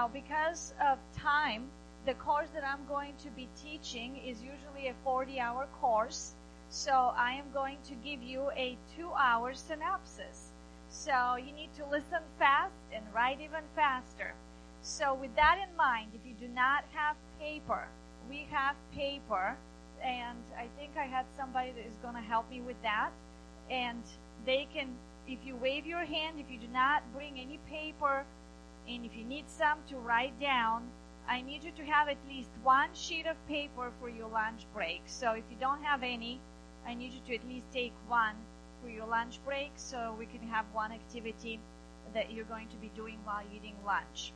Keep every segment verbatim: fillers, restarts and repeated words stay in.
Now, because of time, the course that I'm going to be teaching is usually a forty-hour course. So I am going to give you a two-hour synopsis. So you need to listen fast and write even faster. So with that in mind, if you do not have paper, we have paper. And I think I had somebody that is going to help me with that. And they can, if you wave your hand, if you do not bring any paper, and if you need some to write down, I need you to have at least one sheet of paper for your lunch break. So if you don't have any, I need you to at least take one for your lunch break so we can have one activity that you're going to be doing while eating lunch.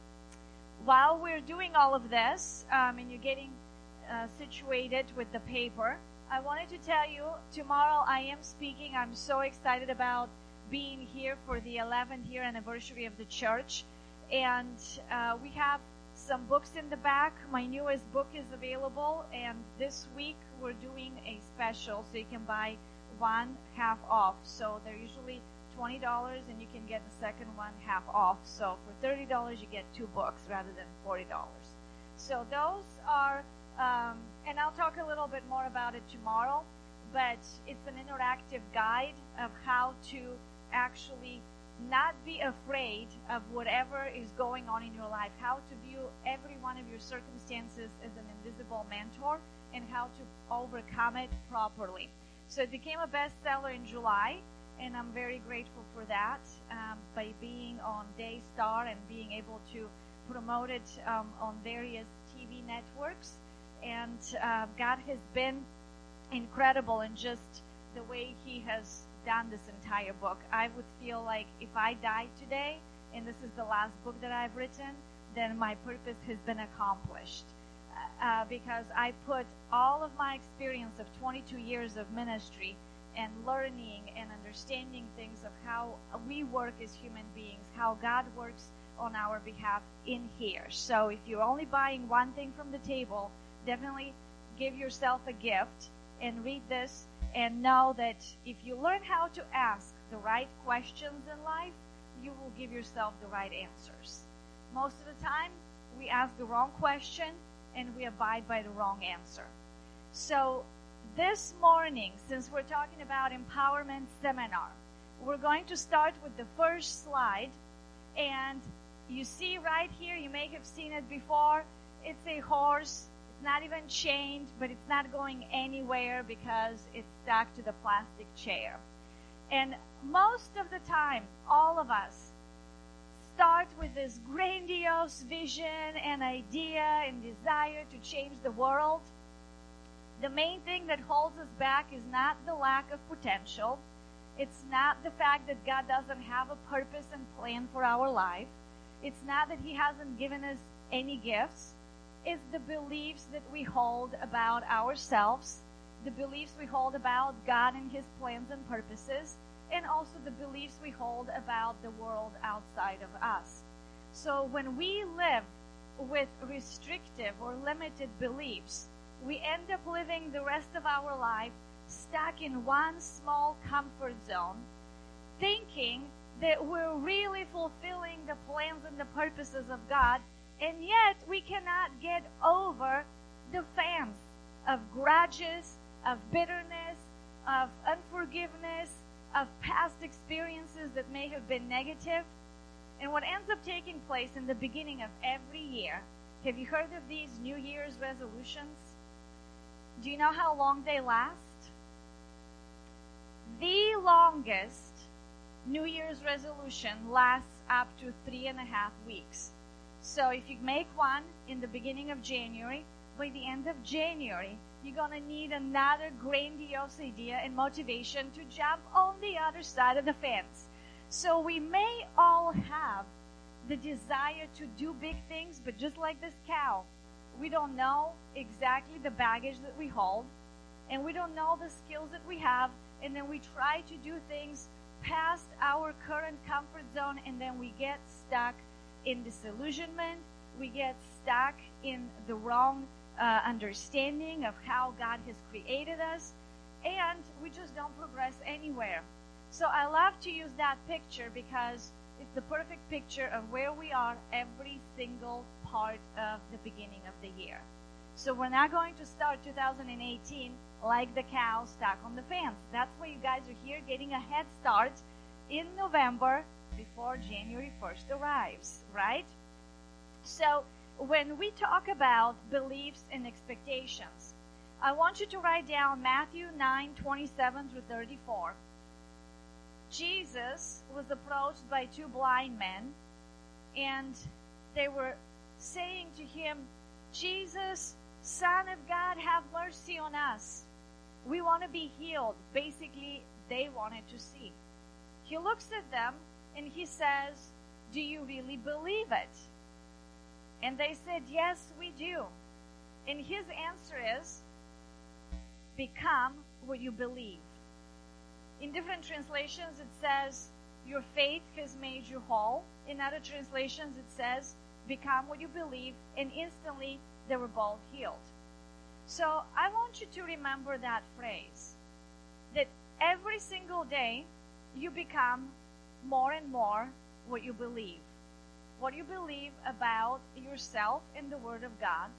While we're doing all of this, um, and you're getting uh, situated with the paper, I wanted to tell you, tomorrow I am speaking. I'm so excited about being here for the eleventh year anniversary of the church. And uh, we have some books in the back. My newest book is available, and this week we're doing a special, so you can buy one half off. So they're usually twenty dollars, and you can get the second one half off. So for thirty dollars, you get two books rather than forty dollars. So those are, um, and I'll talk a little bit more about it tomorrow, but it's an interactive guide of how to actually not be afraid of whatever is going on in your life, how to view every one of your circumstances as an invisible mentor, and how to overcome it properly. So it became a bestseller in July, and I'm very grateful for that, um, by being on Daystar and being able to promote it um, on various T V networks. And uh, God has been incredible in just the way He has done this entire book. I would feel like if I died today, and this is the last book that I've written, then my purpose has been accomplished. Uh, because I put all of my experience of twenty-two years of ministry and learning and understanding things of how we work as human beings, how God works on our behalf in here. So if you're only buying one thing from the table, definitely give yourself a gift and read this, and know that if you learn how to ask the right questions in life, you will give yourself the right answers. Most of the time, we ask the wrong question and we abide by the wrong answer. So this morning, since we're talking about empowerment seminar, we're going to start with the first slide. And you see right here, you may have seen it before, it's a horse. It's not even chained, but it's not going anywhere because it's stuck to the plastic chair. And most of the time, all of us start with this grandiose vision and idea and desire to change the world. The main thing that holds us back is not the lack of potential. It's not the fact that God doesn't have a purpose and plan for our life. It's not that He hasn't given us any gifts. It's the beliefs that we hold about ourselves, the beliefs we hold about God and His plans and purposes, and also the beliefs we hold about the world outside of us. So when we live with restrictive or limited beliefs, we end up living the rest of our life stuck in one small comfort zone, thinking that we're really fulfilling the plans and the purposes of God, and yet we cannot get over the fence of grudges, of bitterness, of unforgiveness, of past experiences that may have been negative. And what ends up taking place in the beginning of every year, have you heard of these New Year's resolutions? Do you know how long they last? The longest New Year's resolution lasts up to three and a half weeks. So if you make one in the beginning of January, by the end of January, you're going to need another grandiose idea and motivation to jump on the other side of the fence. So we may all have the desire to do big things, but just like this cow, we don't know exactly the baggage that we hold, and we don't know the skills that we have, and then we try to do things past our current comfort zone, and then we get stuck in disillusionment. We get stuck in the wrong uh, understanding of how God has created us, and we just don't progress anywhere. So I love to use that picture because It's the perfect picture of where we are every single part of the beginning of the year. So we're not going to start two thousand eighteen like the cow stuck on the fence. That's why you guys are here getting a head start in November before January first arrives, right? So when we talk about beliefs and expectations, I want you to write down Matthew nine twenty-seven through thirty-four. Jesus was approached by two blind men, and they were saying to him, Jesus, Son of God, have mercy on us. We want to be healed. Basically, they wanted to see. He looks at them and he says, do you really believe it? And they said, yes, we do. And his answer is, become what you believe. In different translations, it says, your faith has made you whole. In other translations, it says, become what you believe. And instantly, they were both healed. So I want you to remember that phrase, that every single day, you become more and more what you believe. What you believe about yourself and the Word of God.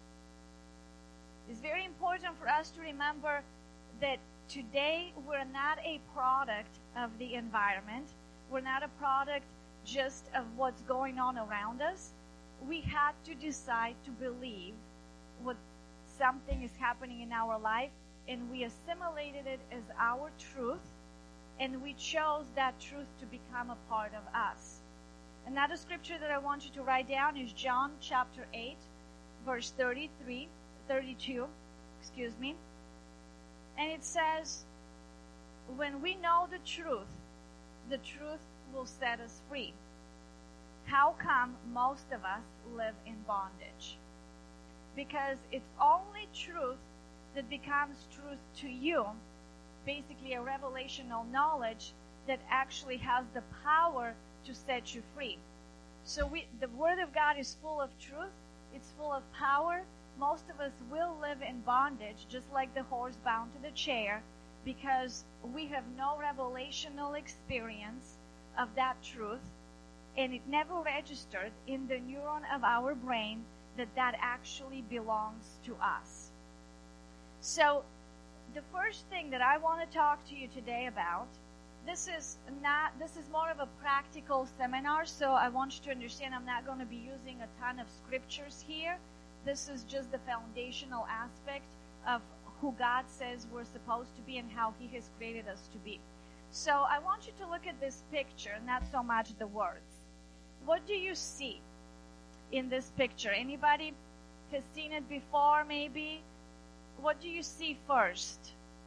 It's very important for us to remember that today we're not a product of the environment. We're not a product just of what's going on around us. We had to decide to believe what something is happening in our life, and we assimilated it as our truth, and we chose that truth to become a part of us. Another scripture that I want you to write down is John chapter eight, verse thirty-three, thirty-two, excuse me. And it says, when we know the truth, the truth will set us free. How come most of us live in bondage? Because it's only truth that becomes truth to you, basically a revelational knowledge that actually has the power to set you free. So we, the Word of God is full of truth. It's full of power. Most of us will live in bondage, just like the horse bound to the chair, because we have no revelational experience of that truth, and it never registered in the neuron of our brain that that actually belongs to us. So the first thing that I want to talk to you today about, this is not, this is more of a practical seminar, so I want you to understand I'm not going to be using a ton of scriptures here. This is just the foundational aspect of who God says we're supposed to be and how He has created us to be. So I want you to look at this picture, not so much the words. What do you see in this picture? Anybody has seen it before, maybe? What do you see first?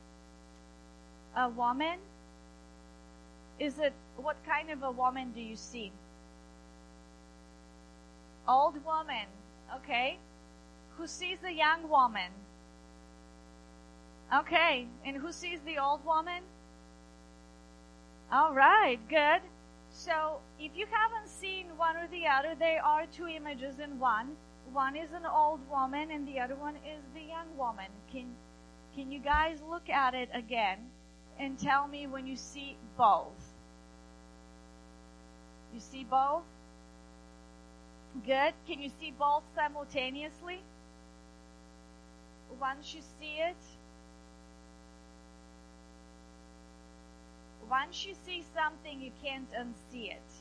A woman? Is it, what kind of a woman do you see? Old woman, okay. Who sees the young woman? Okay, and who sees the old woman? All right, good. So if you haven't seen one or the other, there are two images in one. One is an old woman and the other one is the young woman. Can can you guys look at it again and tell me when you see both? You see both? Good. Can you see both simultaneously? Once you see it, once you see something, you can't unsee it.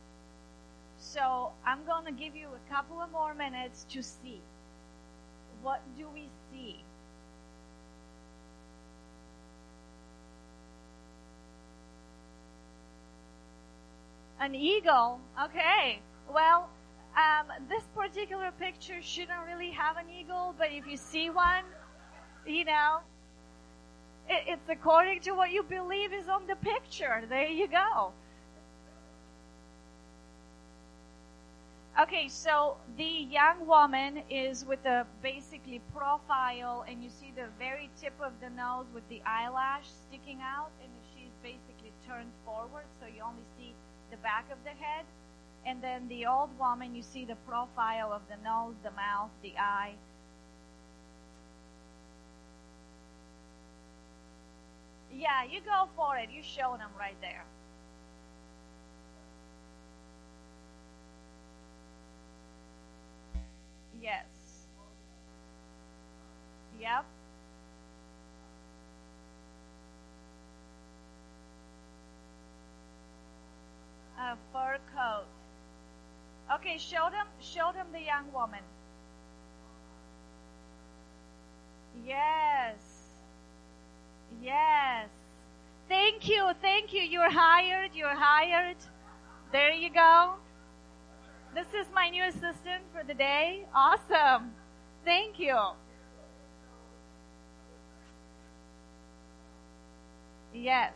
So I'm going to give you a couple of more minutes to see. What do we see? An eagle. Okay. Well, um, this particular picture shouldn't really have an eagle, but if you see one, you know, it, it's according to what you believe is on the picture. There you go. Okay, so the young woman is with a basically profile, and you see the very tip of the nose with the eyelash sticking out, and she's basically turned forward, so you only see the back of the head. And then the old woman, you see the profile of the nose, the mouth, the eye. Yeah, you go for it. You're showing them right there. Okay, show them, show them the young woman. Yes. Yes. Thank you, thank you. You're hired, you're hired. There you go. This is my new assistant for the day. Awesome. Thank you. Yes.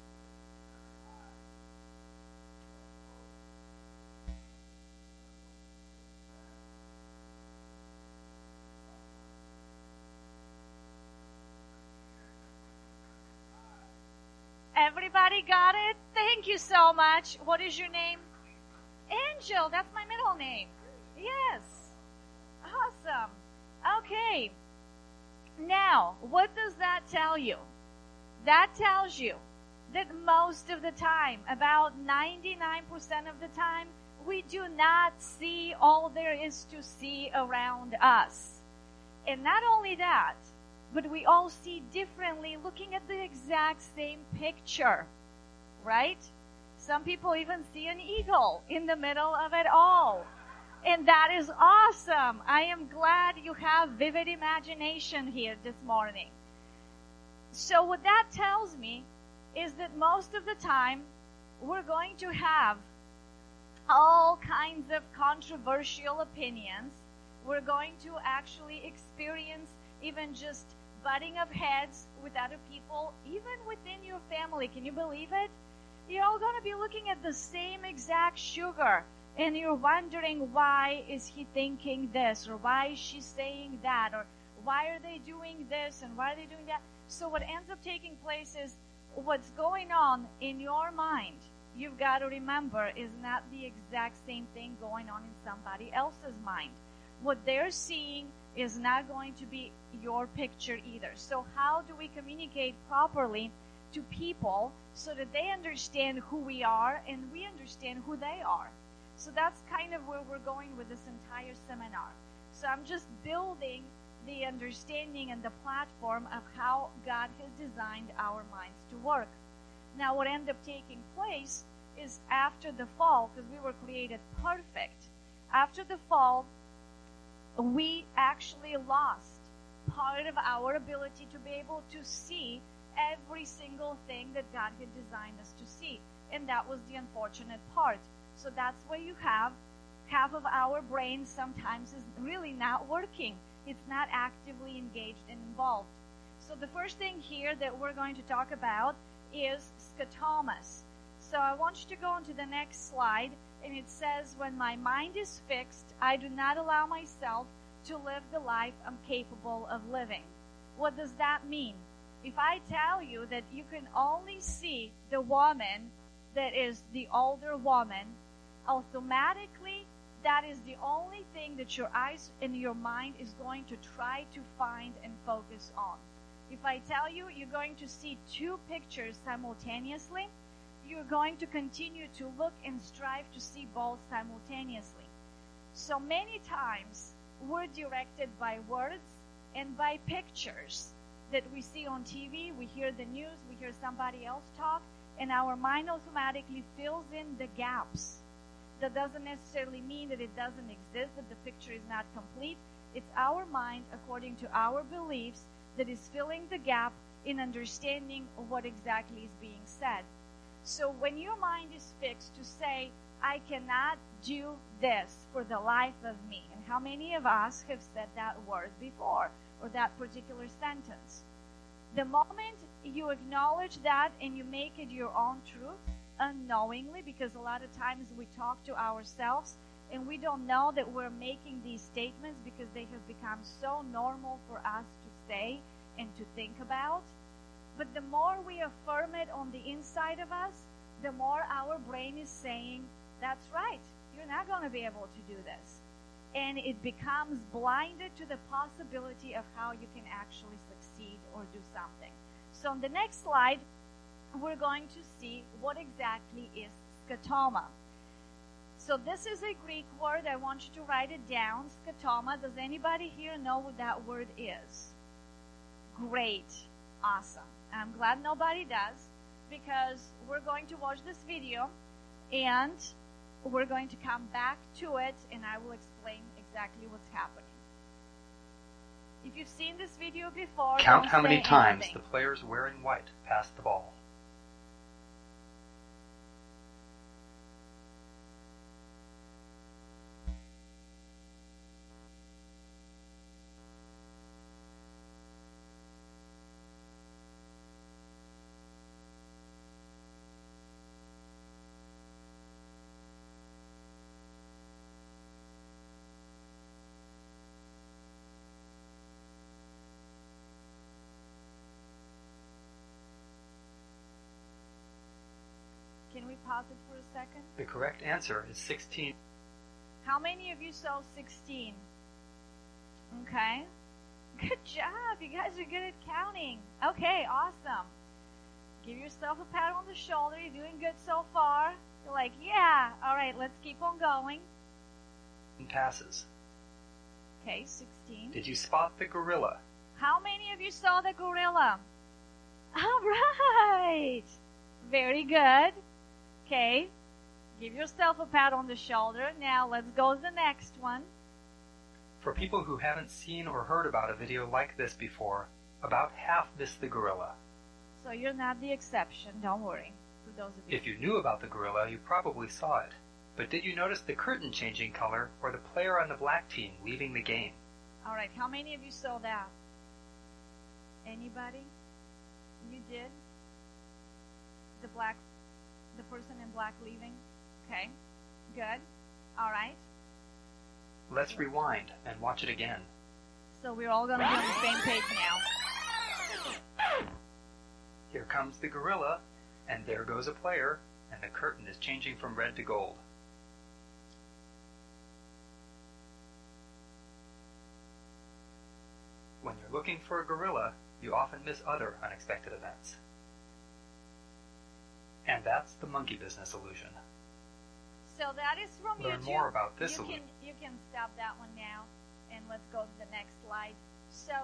Everybody got it? Thank you so much. What is your name? Angel. That's my middle name. Yes. Awesome. Okay. Now, what does that tell you? That tells you that most of the time, about ninety-nine percent of the time, we do not see all there is to see around us. And not only that, but we all see differently looking at the exact same picture, right? Some people even see an eagle in the middle of it all. And that is awesome. I am glad you have vivid imagination here this morning. So what that tells me is that most of the time we're going to have all kinds of controversial opinions. We're going to actually experience even just butting of heads with other people, even within your family. Can you believe it? You're all going to be looking at the same exact sugar, and you're wondering, why is he thinking this, or why is she saying that, or why are they doing this, and why are they doing that? So what ends up taking place is what's going on in your mind, you've got to remember, is not the exact same thing going on in somebody else's mind. What they're seeing is not going to be your picture either. So how do we communicate properly to people so that they understand who we are and we understand who they are? So that's kind of where we're going with this entire seminar. So I'm just building the understanding and the platform of how God has designed our minds to work. Now what ended up taking place is after the fall, because we were created perfect, after the fall, we actually lost part of our ability to be able to see every single thing that God had designed us to see. And that was the unfortunate part. So that's why you have half of our brain sometimes is really not working. It's not actively engaged and involved. So the first thing here that we're going to talk about is scotomas. So I want you to go on to the next slide, and it says, when my mind is fixed, I do not allow myself to live the life I'm capable of living. What does that mean? If I tell you that you can only see the woman that is the older woman, automatically that is the only thing that your eyes and your mind is going to try to find and focus on. If I tell you you're going to see two pictures simultaneously, you're going to continue to look and strive to see both simultaneously. So many times we're directed by words and by pictures that we see on T V, we hear the news, we hear somebody else talk, and our mind automatically fills in the gaps. That doesn't necessarily mean that it doesn't exist, that the picture is not complete. It's our mind, according to our beliefs, that is filling the gap in understanding what exactly is being said. So when your mind is fixed to say, I cannot do this for the life of me, and how many of us have said that word before, or that particular sentence? The moment you acknowledge that and you make it your own truth, unknowingly, because a lot of times we talk to ourselves and we don't know that we're making these statements because they have become so normal for us to say and to think about. But the more we affirm it on the inside of us, the more our brain is saying, that's right, you're not going to be able to do this. And it becomes blinded to the possibility of how you can actually succeed or do something. So on the next slide, we're going to see what exactly is scotoma. So this is a Greek word. I want you to write it down. Scotoma. Does anybody here know what that word is? Great. Awesome. I'm glad nobody does, because we're going to watch this video, and we're going to come back to it and I will explain exactly what's happening. If you've seen this video before, Count don't how many say times anything. the players wearing white pass the ball. Can we pause it for a second? The correct answer is sixteen. How many of you saw sixteen? Okay. Good job. You guys are good at counting. Okay, awesome. Give yourself a pat on the shoulder. You're doing good so far. You're like, yeah. All right, let's keep on going. Passes. Okay, sixteen. Did you spot the gorilla? How many of you saw the gorilla? All right. Very good. Okay. Give yourself a pat on the shoulder. Now let's go to the next one. For people who haven't seen or heard about a video like this before, about half missed the gorilla. So you're not the exception. Don't worry. For those of you. If you knew about the gorilla, you probably saw it. But did you notice the curtain changing color or the player on the black team leaving the game? All right. How many of you saw that? Anybody? You did? The black, the person in black leaving? Okay. Good. All right. Let's rewind and watch it again. So we're all going to be on the same page now. Here comes the gorilla, and there goes a player, and the curtain is changing from red to gold. When you're looking for a gorilla, you often miss other unexpected events. And that's the monkey business illusion. So that is from Learn YouTube. more about this you illusion. can, you can stop that one now, and let's go to the next slide. So,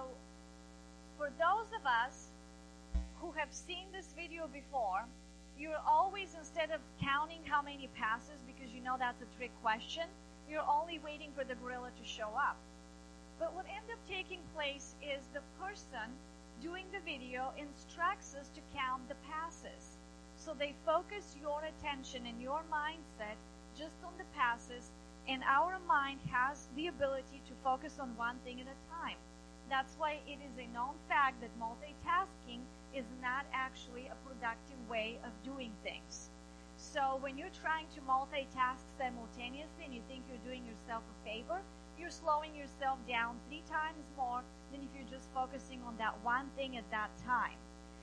for those of us who have seen this video before, you're always, instead of counting how many passes, because you know that's a trick question, you're only waiting for the gorilla to show up. But what ends up taking place is the person doing the video instructs us to count the passes. So they focus your attention and your mindset just on the passes, and our mind has the ability to focus on one thing at a time. That's why it is a known fact that multitasking is not actually a productive way of doing things. So when you're trying to multitask simultaneously and you think you're doing yourself a favor, you're slowing yourself down three times more than if you're just focusing on that one thing at that time.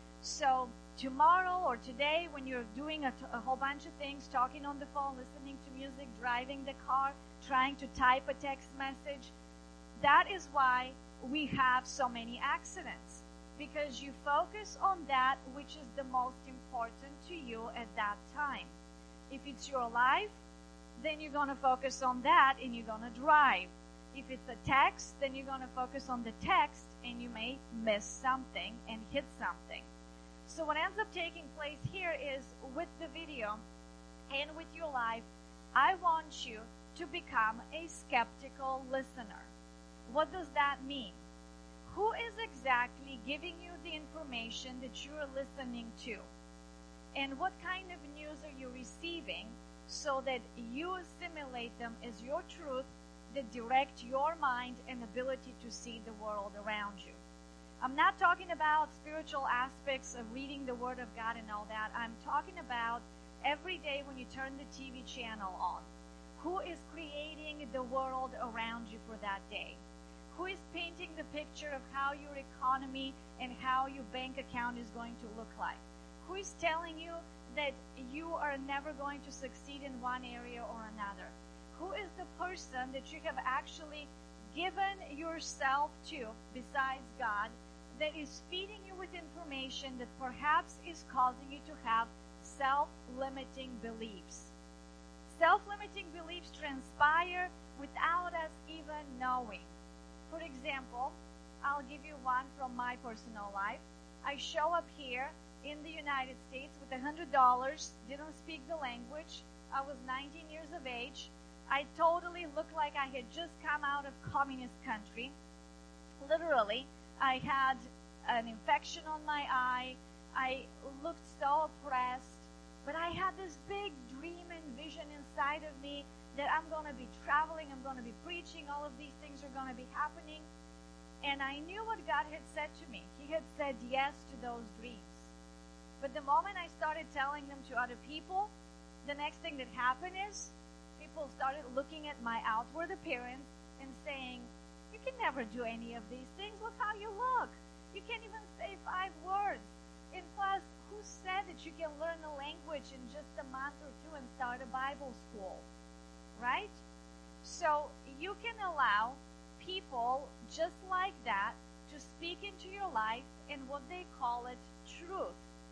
So tomorrow or today, when you're doing a, t- a whole bunch of things, talking on the phone, listening to music, driving the car, trying to type a text message, that is why we have so many accidents. Because you focus on that which is the most important to you at that time. If it's your life, then you're going to focus on that and you're going to drive. If it's a text, then you're going to focus on the text and you may miss something and hit something. So what ends up taking place here is with the video and with your life, I want you to become a skeptical listener. What does that mean? Who is exactly giving you the information that you are listening to? And what kind of news are you receiving so that you assimilate them as your truth that direct your mind and ability to see the world around you? I'm not talking about spiritual aspects of reading the Word of God and all that. I'm talking about every day when you turn the T V channel on. Who is creating the world around you for that day? Who is painting the picture of how your economy and how your bank account is going to look like? Who is telling you that you are never going to succeed in one area or another? Who is the person that you have actually given yourself to besides God that is feeding you with information that perhaps is causing you to have self-limiting beliefs? Self-limiting beliefs transpire without us even knowing. For example, I'll give you one from my personal life. I show up here in the United States with one hundred dollars, didn't speak the language, I was nineteen years of age. I totally looked like I had just come out of communist country. Literally, I had an infection on my eye. I looked so oppressed. But I had this big dream and vision inside of me that I'm going to be traveling, I'm going to be preaching, all of these things are going to be happening. And I knew what God had said to me. He had said yes to those dreams. But the moment I started telling them to other people, the next thing that happened is people started looking at my outward appearance and saying, you can never do any of these things. Look how you look. You can't even say five words. And plus, who said that you can learn a language in just a month or two and start a Bible school? Right? So you can allow people just like that to speak into your life in what they call it truth.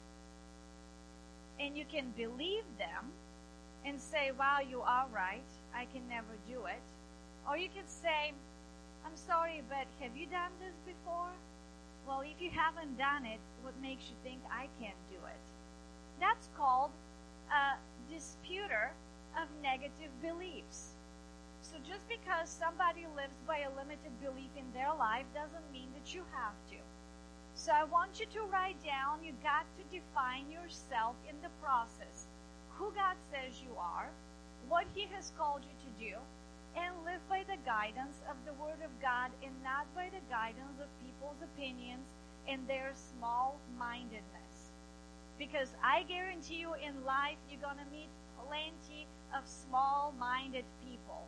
And you can believe them and say, wow, you are right. I can never do it. Or you can say, I'm sorry, but have you done this before? Well, if you haven't done it, what makes you think I can't do it? That's called a disputer of negative beliefs. So just because somebody lives by a limited belief in their life doesn't mean that you have to. So I want you to write down, you got to define yourself in the process. Who God says you are, what He has called you to do, and live by the guidance of the Word of God and not by the guidance of people's opinions and their small-mindedness. Because I guarantee you in life you're going to meet plenty of small-minded people.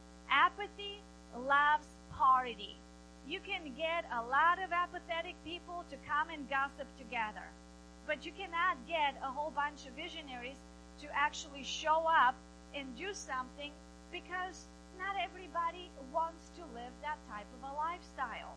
Apathy loves party. You can get a lot of apathetic people to come and gossip together. But you cannot get a whole bunch of visionaries to actually show up and do something because not everybody wants to live that type of a lifestyle.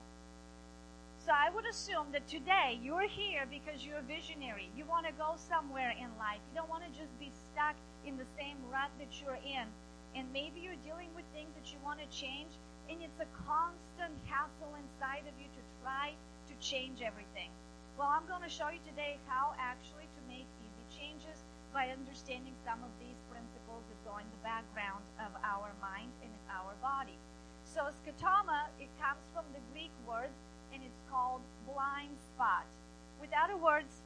So I would assume that today you're here because you're a visionary. You want to go somewhere in life. You don't want to just be stuck in the same rut that you're in. And maybe you're dealing with things that you want to change, and it's a constant hassle inside of you to try to change everything. Well, I'm going to show you today how actually to make easy changes by understanding some of these principles that go in the background of our mind and our body. So scotoma, it comes from the Greek word, and it's called blind spot. With other words,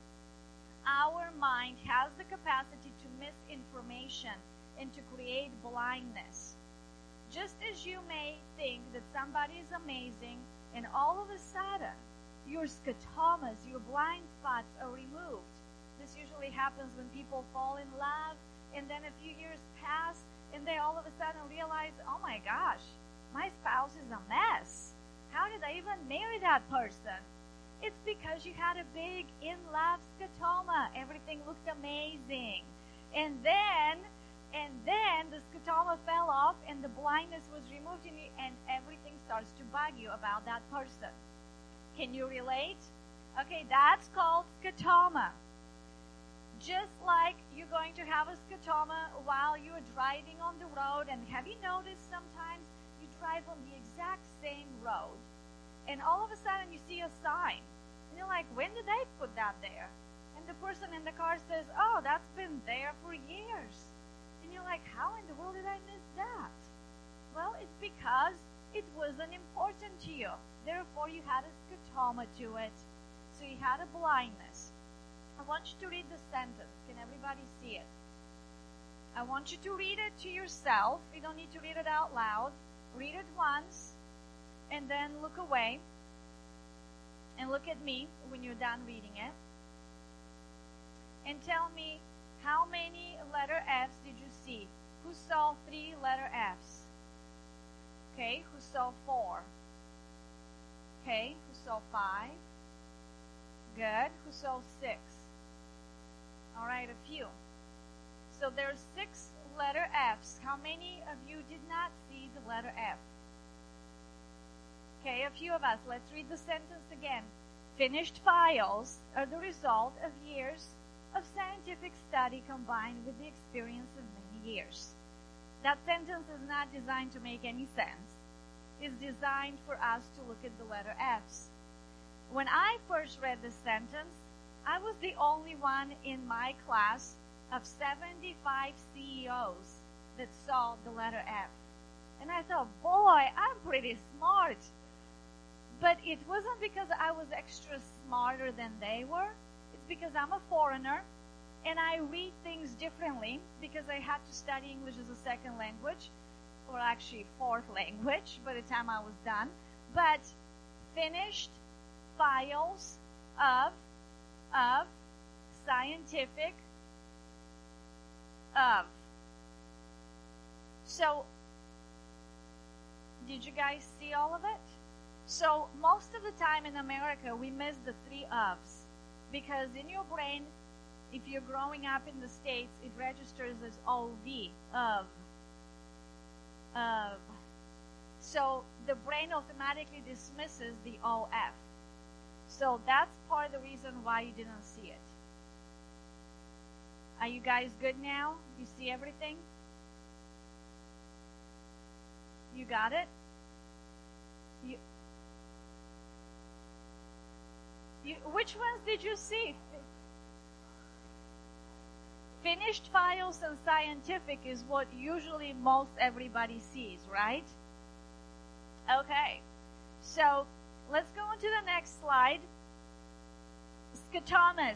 our mind has the capacity to miss information and to create blindness. Just as you may think that somebody is amazing, and all of a sudden, your scotomas, your blind spots are removed. This usually happens when people fall in love, and then a few years pass, and they all of a sudden realize, oh my gosh, my spouse is a mess. How did I even marry that person? It's because you had a big in-love scotoma. Everything looked amazing. And then, and then the scotoma fell off, and the blindness was removed, and, you, and everything starts to bug you about that person. Can you relate? Okay, that's called scotoma. Just like you're going to have a scotoma while you're driving on the road, and have you noticed sometimes you drive on the exact same road, and all of a sudden you see a sign, and you're like, when did they put that there? And the person in the car says, oh, that's been there for years. And you're like, how in the world did I miss that? Well, it's because it wasn't important to you. Therefore, you had a scotoma to it. So you had a blindness. I want you to read the sentence. Can everybody see it? I want you to read it to yourself. You don't need to read it out loud. Read it once, and then look away. And look at me when you're done reading it. And tell me, how many letter F's did you see? Who saw three letter F's? Okay, who saw four? Okay, who saw five? Good. Who saw six? All right, a few. So there's six letter F's. How many of you did not see the letter F? Okay, a few of us. Let's read the sentence again. Finished files are the result of years of scientific study combined with the experience of many years. That sentence is not designed to make any sense. It's designed for us to look at the letter F's. When I first read the sentence, I was the only one in my class of seventy-five C E Os that saw the letter F. And I thought, boy, I'm pretty smart. But it wasn't because I was extra smarter than they were. It's because I'm a foreigner and I read things differently because I had to study English as a second language, or actually fourth language by the time I was done. But finished files of, of scientific of. So, did you guys see all of it? So, most of the time in America, we miss the three ofs. Because in your brain, if you're growing up in the States, it registers as O V, of. Of. So, the brain automatically dismisses the O F. So, that's part of the reason why you didn't see it. Are you guys good now? You see everything? You got it? You, you, which ones did you see? Finished files and scientific is what usually most everybody sees, right? Okay. So, let's go on to the next slide. Scotomas.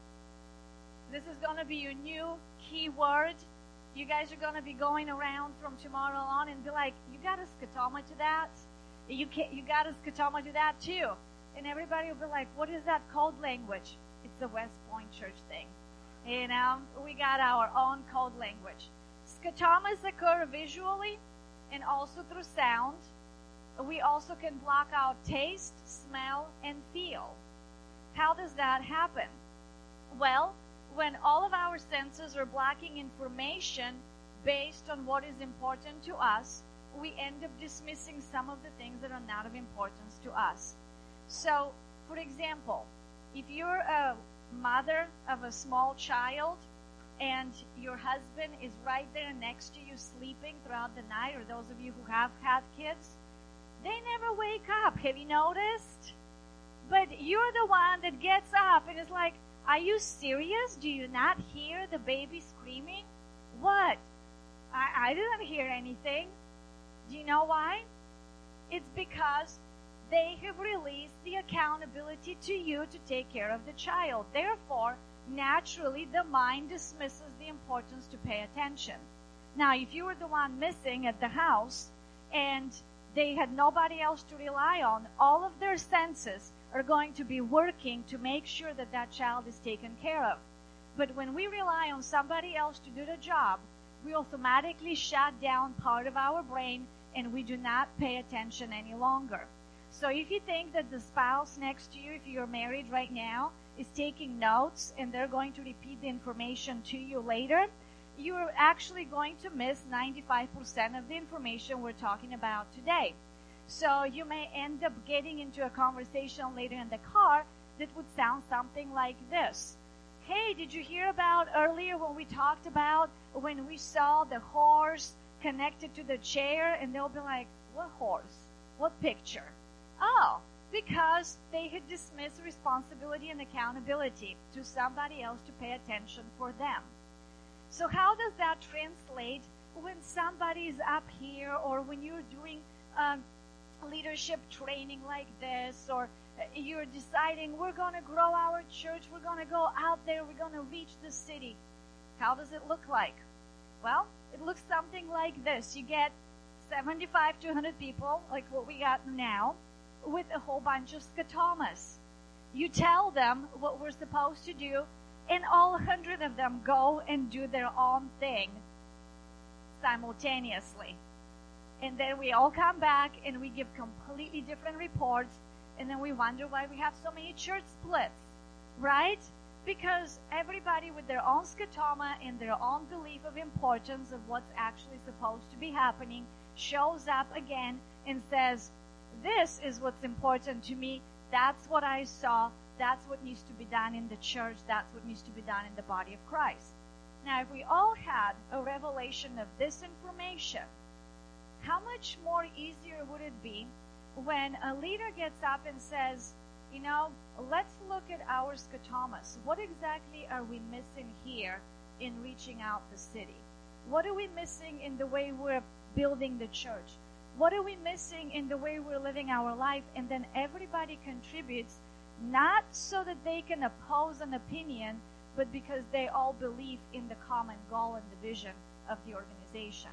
This is going to be your new keyword. You guys are going to be going around from tomorrow on and be like, you got a scotoma to that? You can, you got a scotoma to that too. And everybody will be like, what is that code language? It's a West Point Church thing. You know, we got our own code language. Scotomas occur visually and also through sound. We also can block out taste, smell, and feel. How does that happen? Well, when all of our senses are blocking information based on what is important to us, we end up dismissing some of the things that are not of importance to us. So, for example, if you're a mother of a small child and your husband is right there next to you sleeping throughout the night, or those of you who have had kids, they never wake up. Have you noticed? But you're the one that gets up and is like, are you serious? Do you not hear the baby screaming? What? I, I didn't hear anything. Do you know why? It's because they have released the accountability to you to take care of the child. Therefore, naturally, the mind dismisses the importance to pay attention. Now, if you were the one missing at the house and they had nobody else to rely on, all of their senses are going to be working to make sure that that child is taken care of. But when we rely on somebody else to do the job, we automatically shut down part of our brain and we do not pay attention any longer. So if you think that the spouse next to you, if you're married right now, is taking notes and they're going to repeat the information to you later, you're actually going to miss ninety-five percent of the information we're talking about today. So you may end up getting into a conversation later in the car that would sound something like this. Hey, did you hear about earlier when we talked about when we saw the horse connected to the chair? And they'll be like, what horse? What picture? Oh, because they had dismissed responsibility and accountability to somebody else to pay attention for them. So how does that translate when somebody's up here or when you're doing um, leadership training like this, or you're deciding we're going to grow our church, we're going to go out there, we're going to reach the city? How does it look like? Well, it looks something like this. You get seventy-five to one hundred people, like what we got now, with a whole bunch of scotomas. You tell them what we're supposed to do, and all one hundred of them go and do their own thing simultaneously. And then we all come back and we give completely different reports, and then we wonder why we have so many church splits, right? Because everybody with their own scotoma and their own belief of importance of what's actually supposed to be happening shows up again and says, this is what's important to me, that's what I saw, that's what needs to be done in the church, that's what needs to be done in the body of Christ. Now, if we all had a revelation of this information, how much more easier would it be when a leader gets up and says, you know, let's look at our scotomas. What exactly are we missing here in reaching out the city? What are we missing in the way we're building the church? What are we missing in the way we're living our life? And then everybody contributes, not so that they can oppose an opinion, but because they all believe in the common goal and the vision of the organization.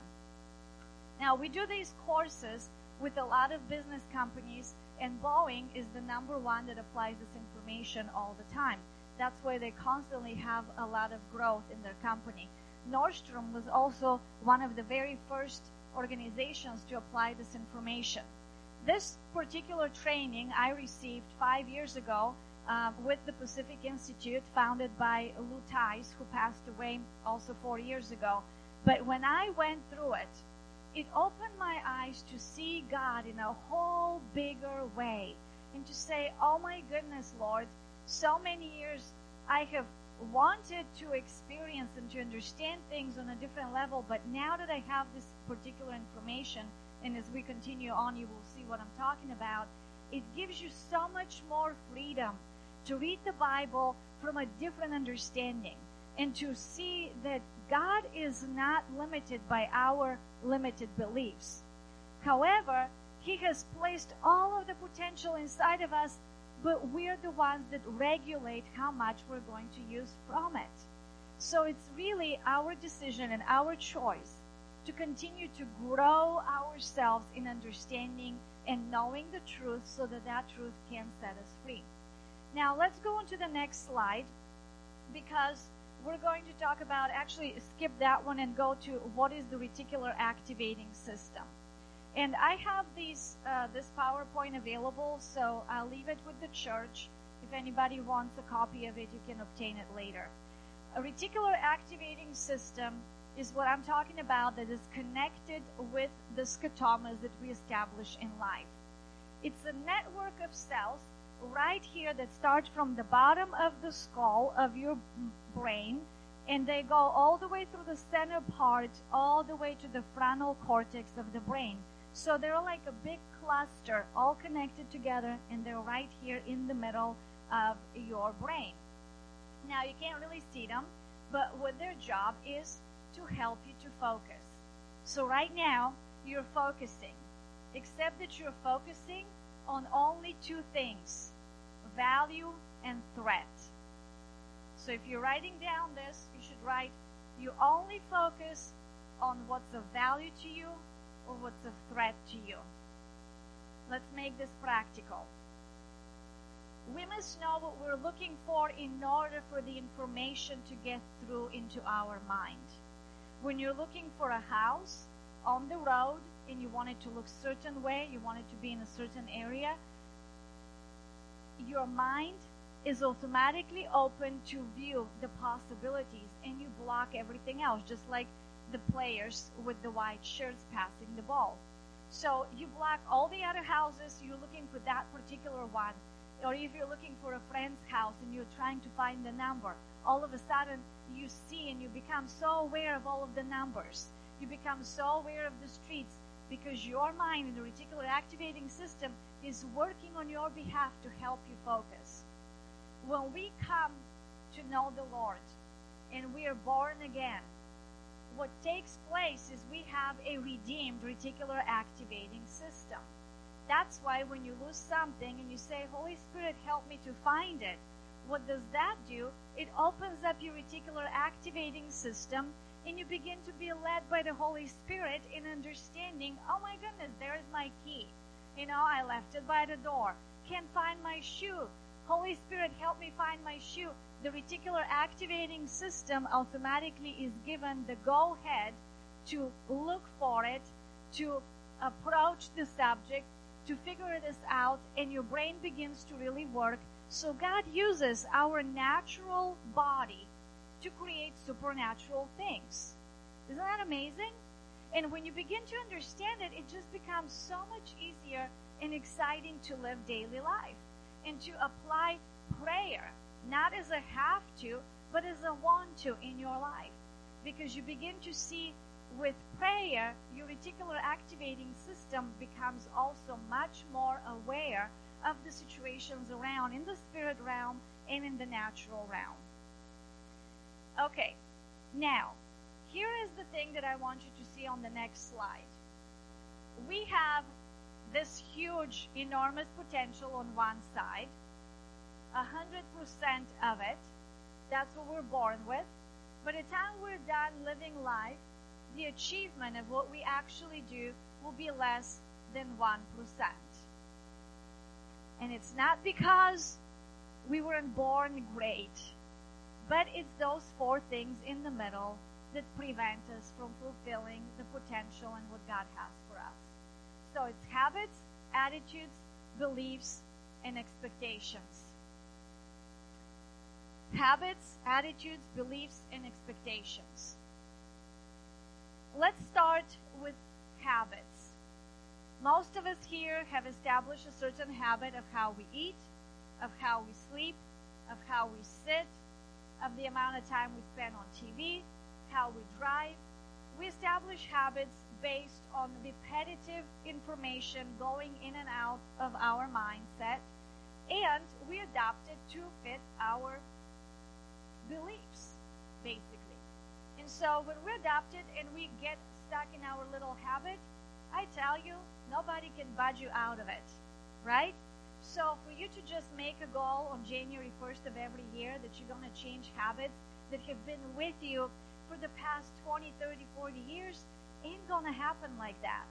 Now, we do these courses with a lot of business companies, and Boeing is the number one that applies this information all the time. That's why they constantly have a lot of growth in their company. Nordstrom was also one of the very first organizations to apply this information. This particular training I received five years ago uh, with the Pacific Institute, founded by Lou Tice, who passed away also four years ago. But when I went through it, it opened my eyes to see God in a whole bigger way and to say, oh my goodness, Lord, so many years I have wanted to experience and to understand things on a different level, but now that I have this particular information, and as we continue on, you will see what I'm talking about, it gives you so much more freedom to read the Bible from a different understanding and to see that God is not limited by our limited beliefs. However, He has placed all of the potential inside of us, but we're the ones that regulate how much we're going to use from it. So it's really our decision and our choice to continue to grow ourselves in understanding and knowing the truth so that that truth can set us free. Now let's go on to the next slide, because we're going to talk about, actually skip that one and go to what is the reticular activating system. And I have these, uh, this PowerPoint available, so I'll leave it with the church. If anybody wants a copy of it, you can obtain it later. A reticular activating system is what I'm talking about that is connected with the scotomas that we establish in life. It's a network of cells right here that start from the bottom of the skull of your brain, and they go all the way through the center part, all the way to the frontal cortex of the brain. So they're like a big cluster, all connected together, and they're right here in the middle of your brain. Now, you can't really see them, but what their job is to help you to focus. So right now, you're focusing, except that you're focusing on only two things, value and threat. So if you're writing down this, you should write, you only focus on what's of value to you or what's of threat to you. Let's make this practical. We must know what we're looking for in order for the information to get through into our mind. When you're looking for a house on the road and you want it to look a certain way, you want it to be in a certain area, your mind is automatically open to view the possibilities, and you block everything else, just like the players with the white shirts passing the ball. So you block all the other houses, you're looking for that particular one. Or if you're looking for a friend's house and you're trying to find the number, all of a sudden you see and you become so aware of all of the numbers. You become so aware of the streets because your mind, the reticular activating system, is working on your behalf to help you focus. When we come to know the Lord and we are born again, what takes place is we have a redeemed reticular activating system. That's why when you lose something and you say, Holy Spirit, help me to find it, what does that do? It opens up your reticular activating system, and you begin to be led by the Holy Spirit in understanding, oh my goodness, there's my key. You know, I left it by the door. Can't find my shoe. Holy Spirit, help me find my shoe. The reticular activating system automatically is given the go-ahead to look for it, to approach the subject, to figure this out, and your brain begins to really work. So God uses our natural body to create supernatural things. Isn't that amazing? And when you begin to understand it, it just becomes so much easier and exciting to live daily life and to apply prayer, not as a have to, but as a want to in your life. Because you begin to see with prayer, your reticular activating system becomes also much more aware of the situations around in the spirit realm and in the natural realm. Okay, Now, here is the thing that I want you to see on the next slide. We have this huge, enormous potential on one side, a hundred percent of it. That's what we're born with. By the time we're done living life, the achievement of what we actually do will be less than one percent. And it's not because we weren't born great, but it's those four things in the middle that prevent us from fulfilling the potential and what God has for us. So it's habits, attitudes, beliefs, and expectations. Habits, attitudes, beliefs, and expectations. Let's start with habits. Most of us here have established a certain habit of how we eat, of how we sleep, of how we sit, of the amount of time we spend on T V, how we drive. We establish habits based on repetitive information going in and out of our mindset, and we adapt it to fit our beliefs, basically. And so when we adapt it and we get stuck in our little habit, I tell you, nobody can budge you out of it, right? So for you to just make a goal on January first of every year that you're going to change habits that have been with you for the past twenty, thirty, forty years, ain't going to happen like that.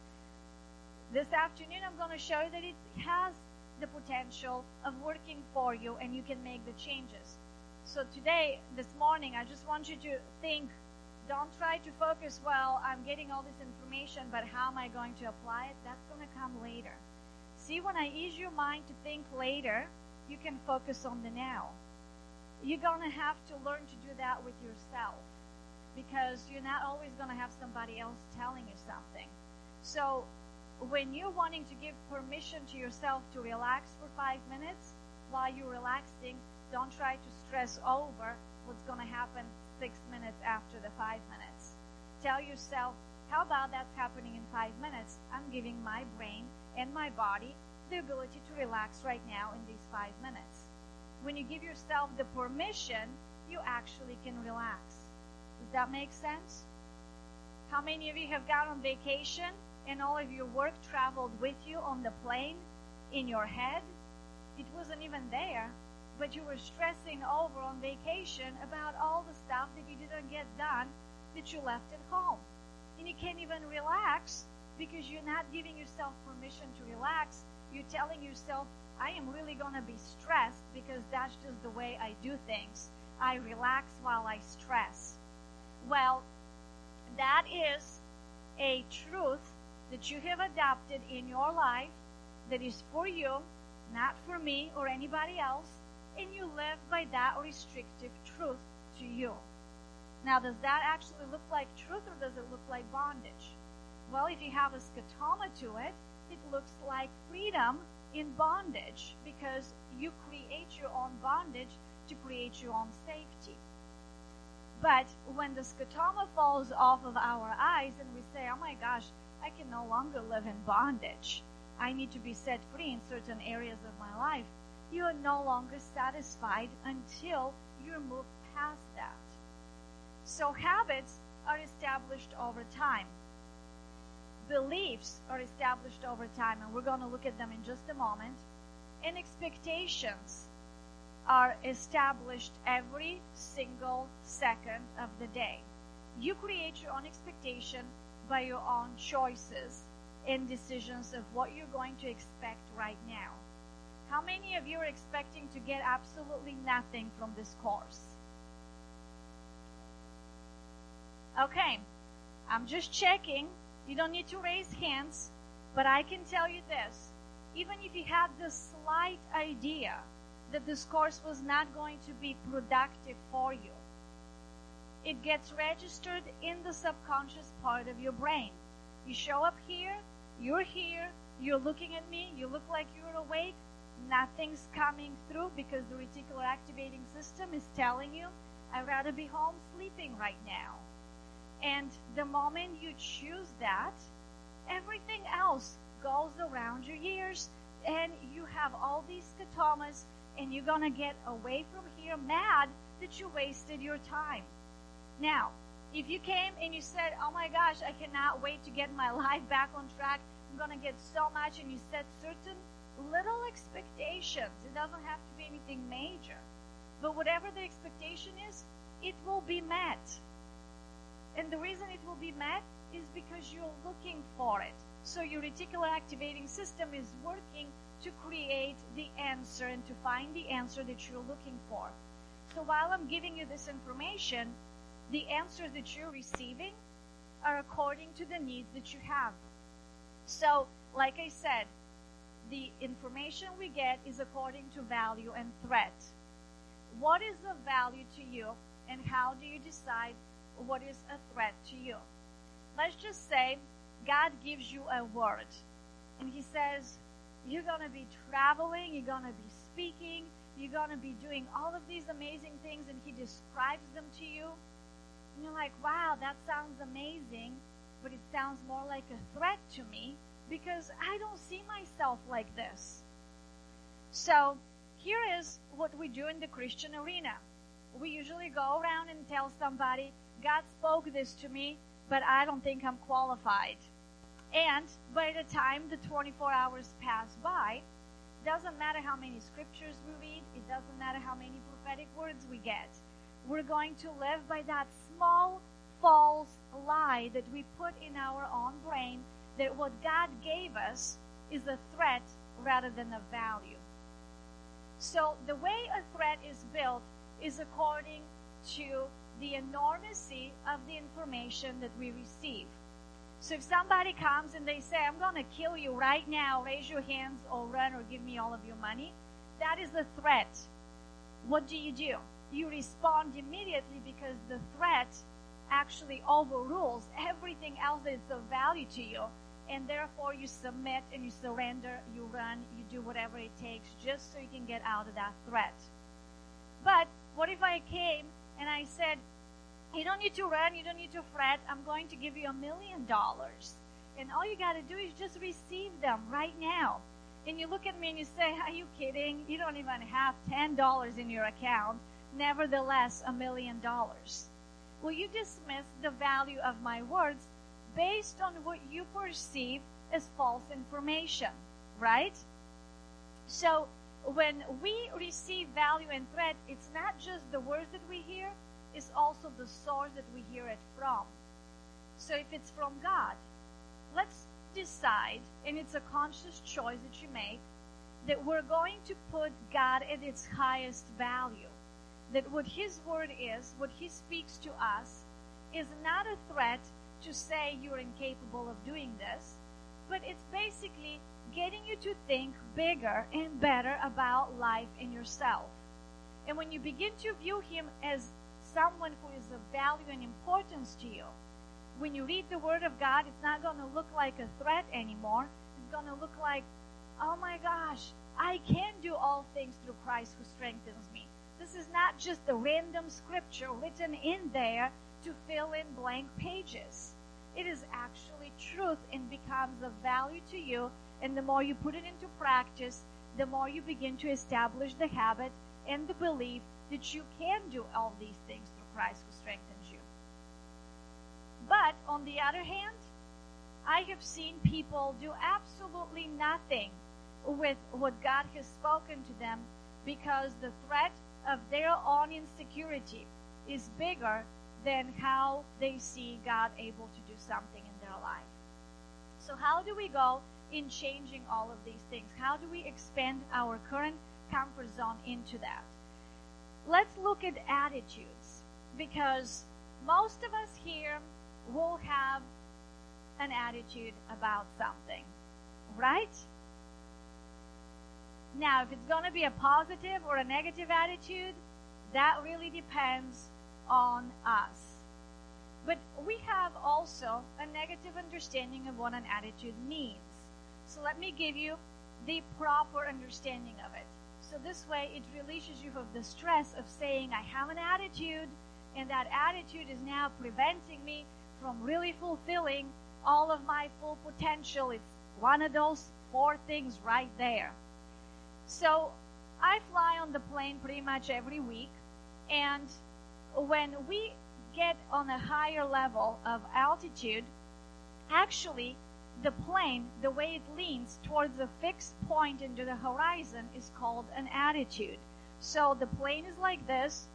This afternoon I'm going to show you that it has the potential of working for you and you can make the changes. So today, this morning, I just want you to think, don't try to focus, well, I'm getting all this information, but how am I going to apply it? That's going to come later. See, when I ease your mind to think later, you can focus on the now. You're going to have to learn to do that with yourself because you're not always going to have somebody else telling you something. So when you're wanting to give permission to yourself to relax for five minutes, while you're relaxing, don't try to stress over what's going to happen six minutes after the five minutes. Tell yourself, how about that's happening in five minutes? I'm giving my brain and my body the ability to relax right now in these five minutes. When you give yourself the permission, you actually can relax. Does that make sense? How many of you have gone on vacation and all of your work traveled with you on the plane in your head? It wasn't even there, but you were stressing over on vacation about all the stuff that you didn't get done that you left at home. And you can't even relax because you're not giving yourself permission to relax. You're telling yourself, I am really going to be stressed because that's just the way I do things. I relax while I stress. Well, that is a truth that you have adopted in your life that is for you, not for me or anybody else, and you live by that restrictive truth to you. Now, does that actually look like truth or does it look like bondage? Well, if you have a scotoma to it, it looks like freedom in bondage because you create your own bondage to create your own safety. But when the scotoma falls off of our eyes and we say, oh my gosh, I can no longer live in bondage. I need to be set free in certain areas of my life. You are no longer satisfied until you're moved past that. So habits are established over time. Beliefs are established over time, and we're going to look at them in just a moment. And expectations are established every single second of the day. You create your own expectation by your own choices and decisions of what you're going to expect right now. How many of you are expecting to get absolutely nothing from this course? Okay, I'm just checking. You don't need to raise hands, but I can tell you this. Even if you had the slight idea that this course was not going to be productive for you, it gets registered in the subconscious part of your brain. You show up here, you're here, you're looking at me, you look like you're awake, nothing's coming through because the reticular activating system is telling you, I'd rather be home sleeping right now. And the moment you choose that, everything else goes around your ears and you have all these scotomas and you're going to get away from here mad that you wasted your time. Now, if you came and you said, oh my gosh, I cannot wait to get my life back on track, I'm going to get so much, and you set certain little expectations. It doesn't have to be anything major. But whatever the expectation is, it will be met. And the reason it will be met is because you're looking for it. So your reticular activating system is working to create the answer and to find the answer that you're looking for. So while I'm giving you this information, the answers that you're receiving are according to the needs that you have. So, like I said, the information we get is according to value and threat. What is of value to you, and how do you decide what is a threat to you? Let's just say God gives you a word, and He says, you're going to be traveling, you're going to be speaking, you're going to be doing all of these amazing things, and He describes them to you. And you're like, wow, that sounds amazing, but it sounds more like a threat to me because I don't see myself like this. So here is what we do in the Christian arena. We usually go around and tell somebody, God spoke this to me, but I don't think I'm qualified. And by the time the twenty-four hours pass by, doesn't matter how many scriptures we read, it doesn't matter how many prophetic words we get. We're going to live by that small, false lie that we put in our own brain that what God gave us is a threat rather than a value. So the way a threat is built is according to the enormity of the information that we receive. So if somebody comes and they say, I'm going to kill you right now, raise your hands or run or give me all of your money, that is a threat. What do you do? You respond immediately because the threat actually overrules everything else that is of value to you. And therefore you submit and you surrender, you run, you do whatever it takes just so you can get out of that threat. But what if I came and I said, you don't need to run, you don't need to fret, I'm going to give you a million dollars. And all you got to do is just receive them right now. And you look at me and you say, are you kidding? You don't even have ten dollars in your account. Nevertheless, a million dollars. Well, you dismiss the value of my words based on what you perceive as false information, right? So when we receive value and threat, it's not just the words that we hear, it's also the source that we hear it from. So if it's from God, let's decide, and it's a conscious choice that you make, that we're going to put God at its highest value. That what His word is, what He speaks to us, is not a threat to say you're incapable of doing this, but it's basically getting you to think bigger and better about life and yourself. And when you begin to view Him as someone who is of value and importance to you, when you read the Word of God, it's not going to look like a threat anymore. It's going to look like, oh my gosh, I can do all things through Christ who strengthens me. This is not just a random scripture written in there to fill in blank pages. It is actually truth and becomes of value to you, and the more you put it into practice, the more you begin to establish the habit and the belief that you can do all these things through Christ who strengthens you. But on the other hand, I have seen people do absolutely nothing with what God has spoken to them because the threat of their own insecurity is bigger than how they see God able to do something in their life. So how do we go in changing all of these things? How do we expand our current comfort zone into that? Let's look at attitudes, because most of us here will have an attitude about something, right? Now, if it's going to be a positive or a negative attitude, that really depends on us. But we have also a negative understanding of what an attitude means. So let me give you the proper understanding of it. So this way it releases you of the stress of saying, I have an attitude, and that attitude is now preventing me from really fulfilling all of my full potential. It's one of those four things right there. So I fly on the plane pretty much every week, and when we get on a higher level of altitude, actually, the plane, the way it leans towards a fixed point into the horizon is called an attitude. So the plane is like this,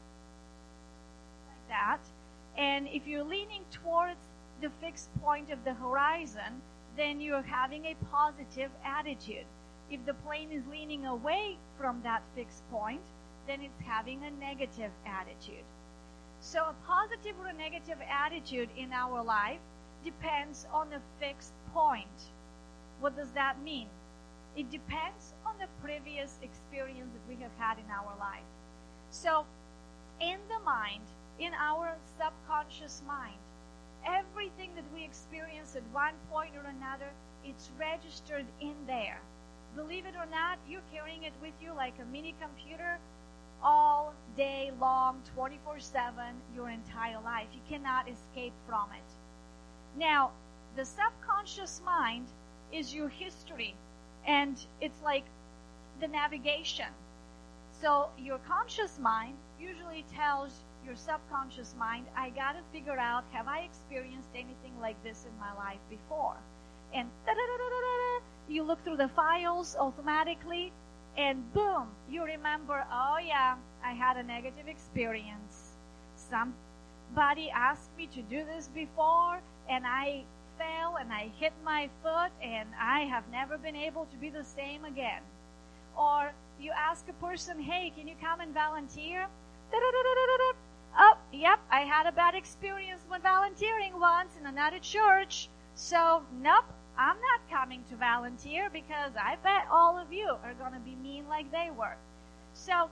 like that, and if you're leaning towards the fixed point of the horizon, then you're having a positive attitude. If the plane is leaning away from that fixed point, then it's having a negative attitude. So a positive or a negative attitude in our life depends on a fixed point. What does that mean? It depends on the previous experience that we have had in our life. So in the mind, in our subconscious mind, everything that we experience at one point or another, it's registered in there. Believe it or not, you're carrying it with you like a mini computer all day long, twenty-four seven, your entire life. You cannot escape from it. Now, the subconscious mind is your history, and it's like the navigation. So your conscious mind usually tells your subconscious mind, I gotta figure out, have I experienced anything like this in my life before? And da-da-da-da-da-da, you look through the files automatically, and boom, you remember, oh yeah, I had a negative experience. Somebody asked me to do this before, and I fell and I hit my foot, and I have never been able to be the same again. Or you ask a person, hey, can you come and volunteer? Da-da-da-da-da-da. Oh, yep, I had a bad experience when volunteering once in another church. So, nope, I'm not coming to volunteer because I bet all of you are going to be mean like they were. So,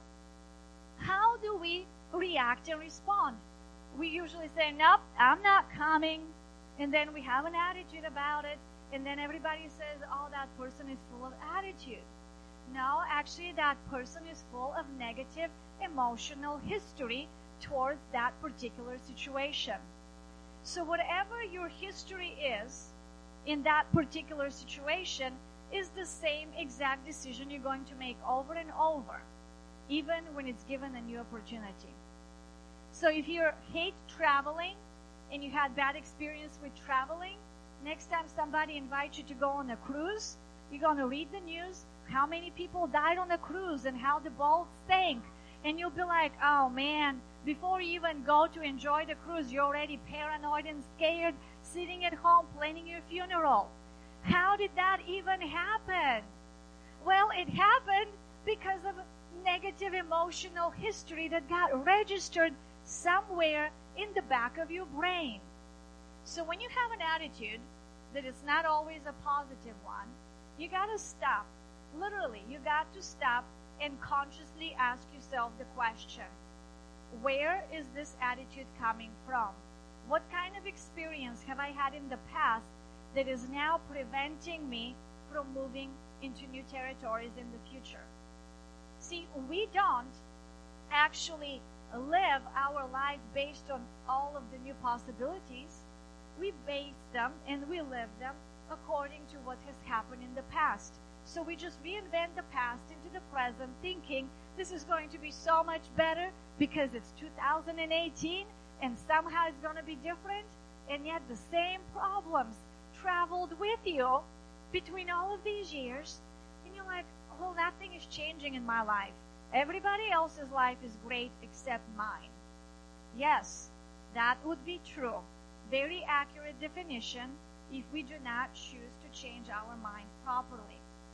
how do we react and respond? We usually say, nope, I'm not coming. And then we have an attitude about it. And then everybody says, oh, that person is full of attitude. No, actually, that person is full of negative emotional history towards that particular situation. So whatever your history is in that particular situation is the same exact decision you're going to make over and over, even when it's given a new opportunity. So if you hate traveling and you had bad experience with traveling, next time somebody invites you to go on a cruise, you're going to read the news, how many people died on the cruise and how the boat sank. And you'll be like, oh man, before you even go to enjoy the cruise, you're already paranoid and scared, sitting at home planning your funeral. How did that even happen? Well, it happened because of negative emotional history that got registered somewhere in the back of your brain. So when you have an attitude that is not always a positive one, you gotta stop. Literally, you got to stop and consciously ask yourself the question, where is this attitude coming from? What kind of experience have I had in the past that is now preventing me from moving into new territories in the future? See, we don't actually live our life based on all of the new possibilities. We base them and we live them according to what has happened in the past. So we just reinvent the past into the present, thinking this is going to be so much better because it's two thousand eighteen and somehow it's going to be different. And yet the same problems traveled with you between all of these years. And you're like, well, nothing is changing in my life. Everybody else's life is great except mine. Yes, that would be true. Very accurate definition if we do not choose to change our mind properly.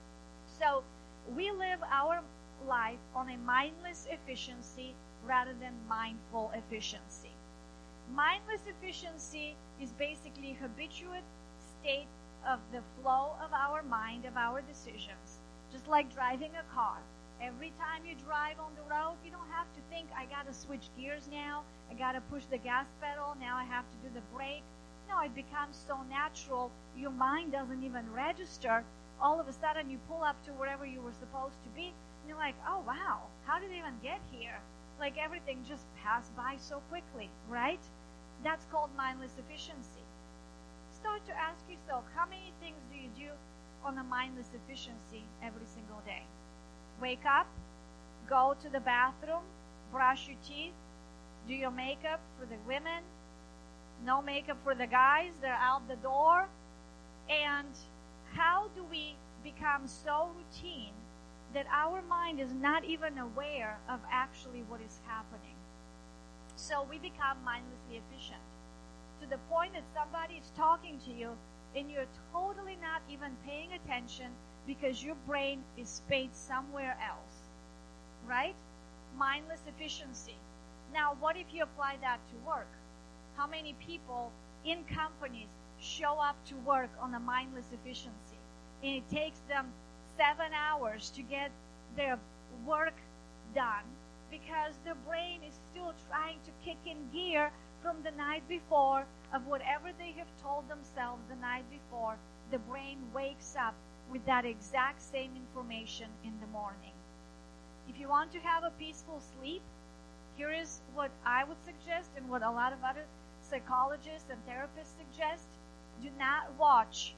So we live our life on a mindless efficiency rather than mindful efficiency. Mindless efficiency is basically a habitual state of the flow of our mind, of our decisions. Just like driving a car. Every time you drive on the road, you don't have to think, I gotta switch gears now, I gotta push the gas pedal, now I have to do the brake. No, it becomes so natural, your mind doesn't even register. All of a sudden you pull up to wherever you were supposed to be, and you're like, oh wow, how did I even get here? Like everything just passed by so quickly, right? That's called mindless efficiency. Start to ask yourself, how many things do you do on a mindless efficiency every single day? Wake up, go to the bathroom, brush your teeth, do your makeup for the women, No makeup for the guys. They're out the door. And how do we become so routine that our mind is not even aware of actually what is happening? So we become mindlessly efficient to the point that somebody is talking to you and you're totally not even paying attention because your brain is spaced somewhere else. Right? Mindless efficiency. Now, what if you apply that to work? How many people in companies show up to work on a mindless efficiency? And it takes them seven hours to get their work done because their brain is still trying to kick in gear from the night before of whatever they have told themselves the night before. The brain wakes up with that exact same information in the morning. If you want to have a peaceful sleep, here is what I would suggest and what a lot of other psychologists and therapists suggest. Do not watch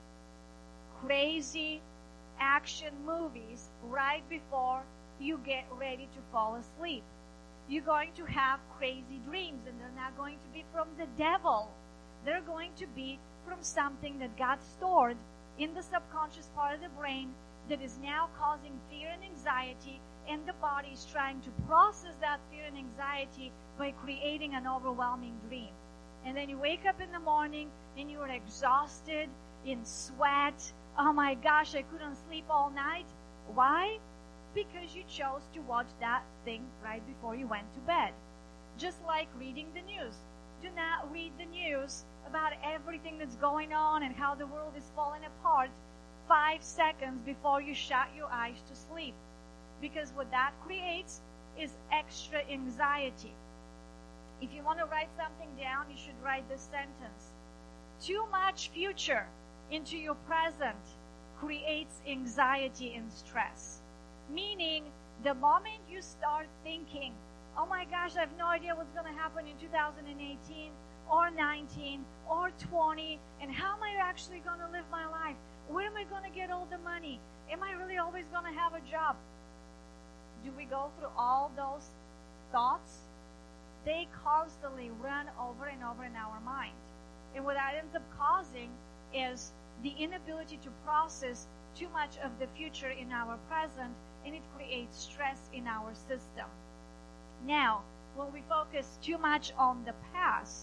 crazy action movies right before you get ready to fall asleep. You're going to have crazy dreams, and they're not going to be from the devil. They're going to be from something that got stored in the subconscious part of the brain that is now causing fear and anxiety, and the body is trying to process that fear and anxiety by creating an overwhelming dream. And then you wake up in the morning and you are exhausted, in sweat. Oh my gosh, I couldn't sleep all night. Why? Because you chose to watch that thing right before you went to bed. Just like reading the news. Do not read the news about everything that's going on and how the world is falling apart five seconds before you shut your eyes to sleep. Because what that creates is extra anxiety. If you want to write something down, you should write this sentence. Too much future into your present creates anxiety and stress. Meaning, the moment you start thinking, oh my gosh, I have no idea what's going to happen in two thousand eighteen or nineteen or twenty, and how am I actually going to live my life? Where am I going to get all the money? Am I really always going to have a job? Do we go through all those thoughts? They constantly run over and over in our mind. And what that ends up causing is the inability to process too much of the future in our present, and it creates stress in our system. Now, when we focus too much on the past,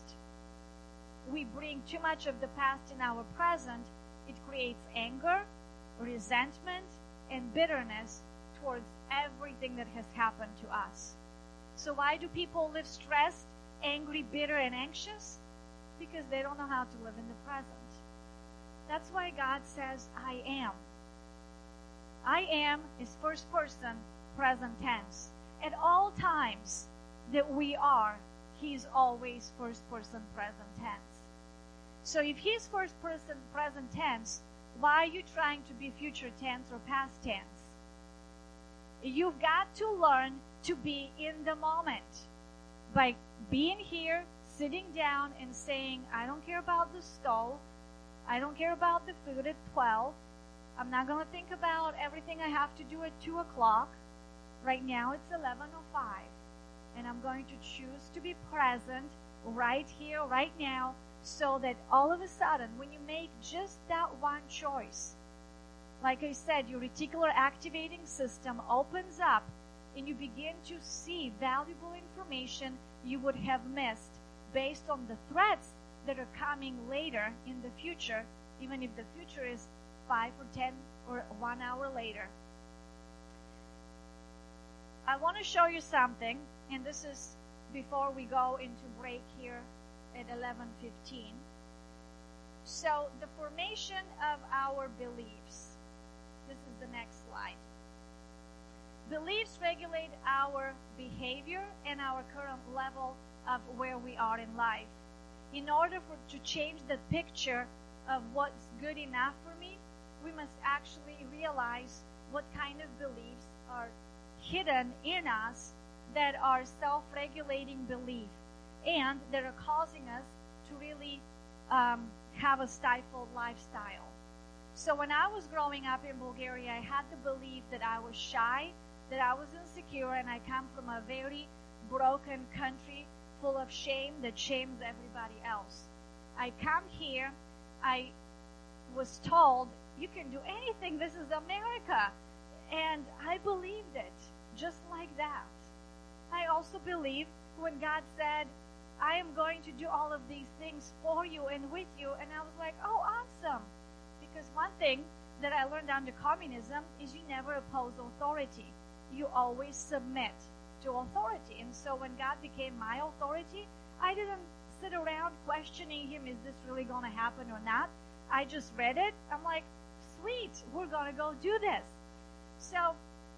we bring too much of the past in our present, it creates anger, resentment, and bitterness towards everything that has happened to us. So why do people live stressed, angry, bitter, and anxious? Because they don't know how to live in the present. That's why God says, I am. I am is first person, present tense. At all times that we are, He's always first person, present tense. So if He's first person, present tense, why are you trying to be future tense or past tense? You've got to learn to be in the moment by being here, sitting down and saying, I don't care about the stove. I don't care about the food at twelve. I'm not going to think about everything I have to do at two o'clock. Right now it's eleven oh five. And I'm going to choose to be present right here, right now, so that all of a sudden, when you make just that one choice, like I said, your reticular activating system opens up and you begin to see valuable information you would have missed based on the threats that are coming later in the future, even if the future is five or ten or one hour later. I want to show you something, and this is before we go into break here at eleven fifteen. So the formation of our beliefs. This is the next slide. Beliefs regulate our behavior and our current level of where we are in life. In order for to change the picture of what's good enough for me, we must actually realize what kind of beliefs are hidden in us that are self-regulating belief and that are causing us to really um, have a stifled lifestyle. So when I was growing up in Bulgaria, I had the belief that I was shy, that I was insecure, and I come from a very broken country full of shame that shames everybody else. I come here, I was told, you can do anything, this is America. And I believed it, just like that. I also believed when God said, I am going to do all of these things for you and with you. And I was like, oh, awesome. Because one thing that I learned under communism is you never oppose authority. You always submit to authority. And so when God became my authority, I didn't sit around questioning him, is this really going to happen or not? I just read it. I'm like, sweet, we're going to go do this. So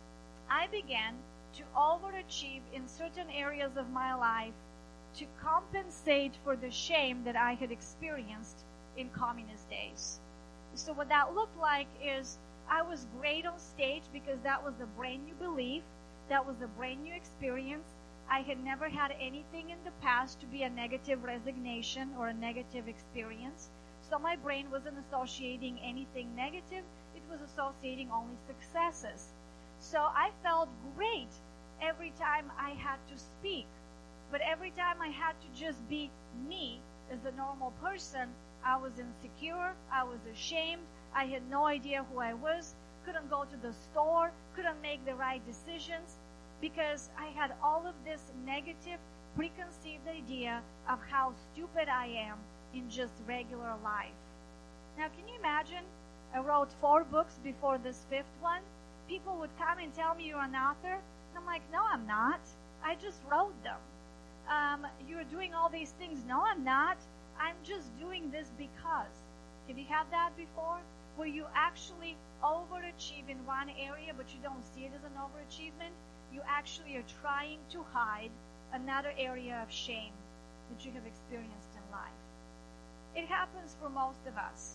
I began to overachieve in certain areas of my life to compensate for the shame that I had experienced in communist days. So what that looked like is I was great on stage because that was a brand new belief. That was a brand new experience. I had never had anything in the past to be a negative resignation or a negative experience. So my brain wasn't associating anything negative. It was associating only successes. So I felt great every time I had to speak. But every time I had to just be me as a normal person, I was insecure, I was ashamed, I had no idea who I was, couldn't go to the store, couldn't make the right decisions, because I had all of this negative, preconceived idea of how stupid I am in just regular life. Now, can you imagine? I wrote four books before this fifth one. People would come and tell me you're an author. And I'm like, no, I'm not. I just wrote them. Um, you're doing all these things. No, I'm not. I'm just doing this because. Have you had that before? Where you actually overachieve in one area, but you don't see it as an overachievement? You actually are trying to hide another area of shame that you have experienced in life. It happens for most of us.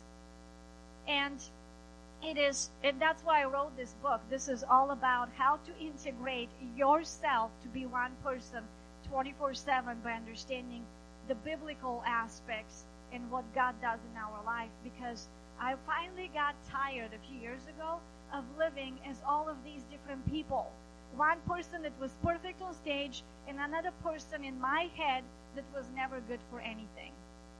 And it is, and that's why I wrote this book. This is all about how to integrate yourself to be one person twenty-four seven by understanding the biblical aspects and what God does in our life. Because I finally got tired a few years ago of living as all of these different people. One person that was perfect on stage and another person in my head that was never good for anything.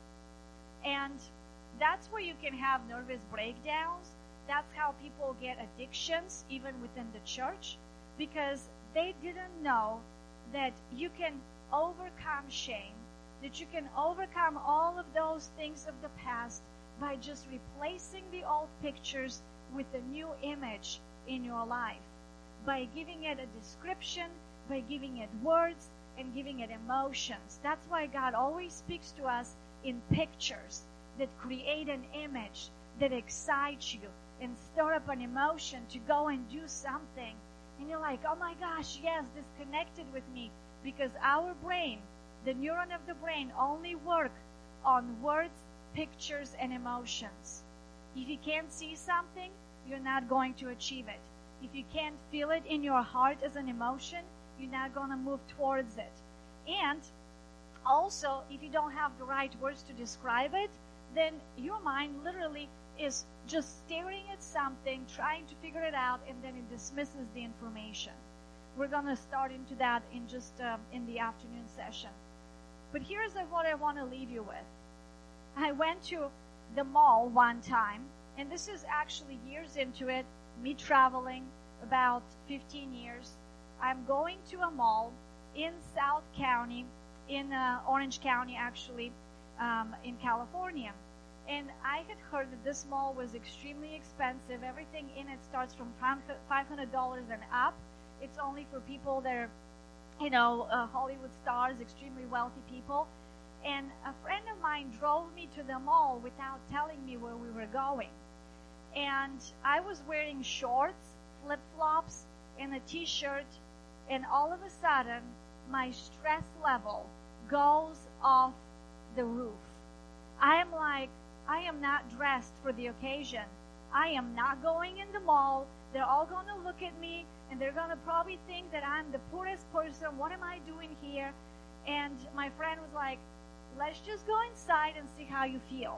And that's where you can have nervous breakdowns. That's how people get addictions, even within the church, because they didn't know that you can overcome shame, that you can overcome all of those things of the past by just replacing the old pictures with a new image in your life, by giving it a description, by giving it words, and giving it emotions. That's why God always speaks to us in pictures that create an image that excites you and stir up an emotion to go and do something. And you're like, oh my gosh, yes, this connected with me. Because our brain, the neuron of the brain, only work on words, pictures, and emotions. If you can't see something, you're not going to achieve it. If you can't feel it in your heart as an emotion, you're not going to move towards it. And also, if you don't have the right words to describe it, then your mind literally is just staring at something, trying to figure it out, and then it dismisses the information. We're going to start into that in just um, in the afternoon session. But here's what I want to leave you with. I went to the mall one time, and this is actually years into it, me traveling about fifteen years. I'm going to a mall in South County, in uh, Orange County actually, um, in California. And I had heard that this mall was extremely expensive. Everything in it starts from five hundred dollars and up. It's only for people that are, you know, uh, Hollywood stars, extremely wealthy people. And a friend of mine drove me to the mall without telling me where we were going. And I was wearing shorts, flip-flops, and a t-shirt. And all of a sudden, my stress level goes off the roof. I am like, I am not dressed for the occasion. I am not going in the mall. They're all going to look at me, and they're going to probably think that I'm the poorest person. What am I doing here? And my friend was like, let's just go inside and see how you feel.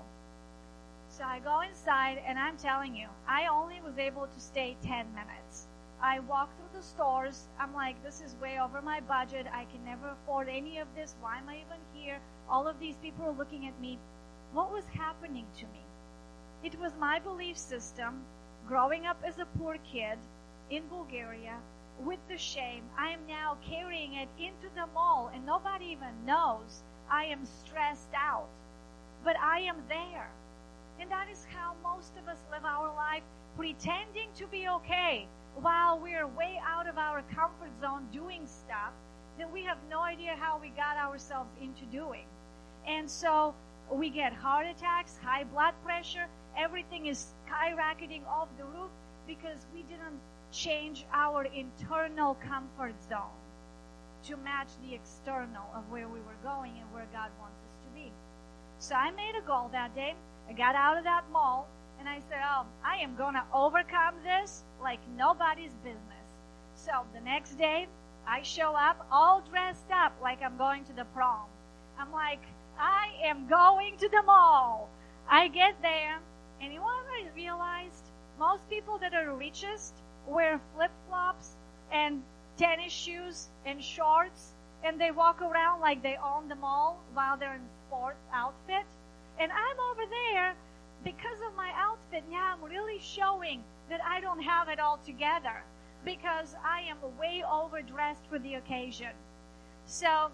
So I go inside, and I'm telling you, I only was able to stay ten minutes. I walked through the stores. I'm like, this is way over my budget. I can never afford any of this. Why am I even here? All of these people are looking at me. what was happening to me? It was my belief system, growing up as a poor kid in Bulgaria, with the shame. I am now carrying it into the mall, and nobody even knows I am stressed out. But I am there. And that is how most of us live our life, pretending to be okay, while we're way out of our comfort zone doing stuff that we have no idea how we got ourselves into doing. And so we get heart attacks, high blood pressure, everything is skyrocketing off the roof because we didn't change our internal comfort zone to match the external of where we were going and where God wants us to be. So I made a goal that day. I got out of that mall and I said, oh, I am going to overcome this like nobody's business. So the next day, I show up all dressed up like I'm going to the prom. I'm like, I am going to the mall. I get there, and you know what I realized? Most people that are richest wear flip-flops and tennis shoes and shorts, and they walk around like they own the mall while they're in sports outfit. And I'm over there because of my outfit. Now I'm really showing that I don't have it all together because I am way overdressed for the occasion. So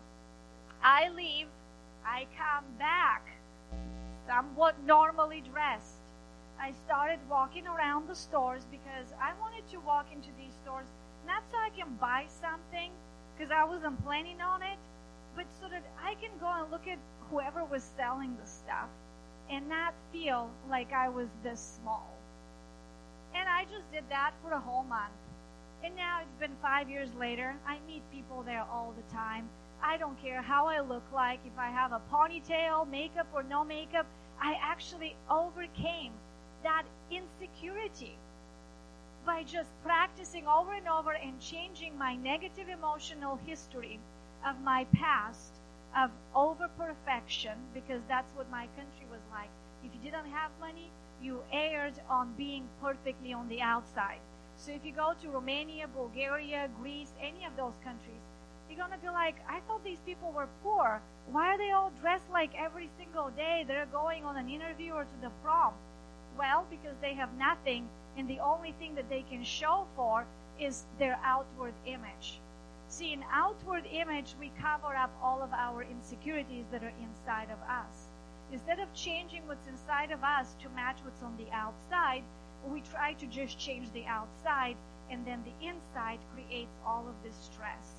I leave. I come back somewhat normally dressed. I started walking around the stores because I wanted to walk into these stores not so I can buy something because I wasn't planning on it, but so that I can go and look at whoever was selling the stuff and not feel like I was this small. And I just did that for a whole month. And now it's been five years later. I meet people there all the time. I don't care how I look like, if I have a ponytail, makeup or no makeup. I actually overcame that insecurity by just practicing over and over and changing my negative emotional history of my past of over-perfection, because that's what my country was like. If you didn't have money, you erred on being perfectly on the outside. So if you go to Romania, Bulgaria, Greece, any of those countries, you're going to be like, I thought these people were poor. Why are they all dressed like every single day they're going on an interview or to the prom? Well, because they have nothing, and the only thing that they can show for is their outward image. See, in outward image, we cover up all of our insecurities that are inside of us. Instead of changing what's inside of us to match what's on the outside, we try to just change the outside, and then the inside creates all of this stress.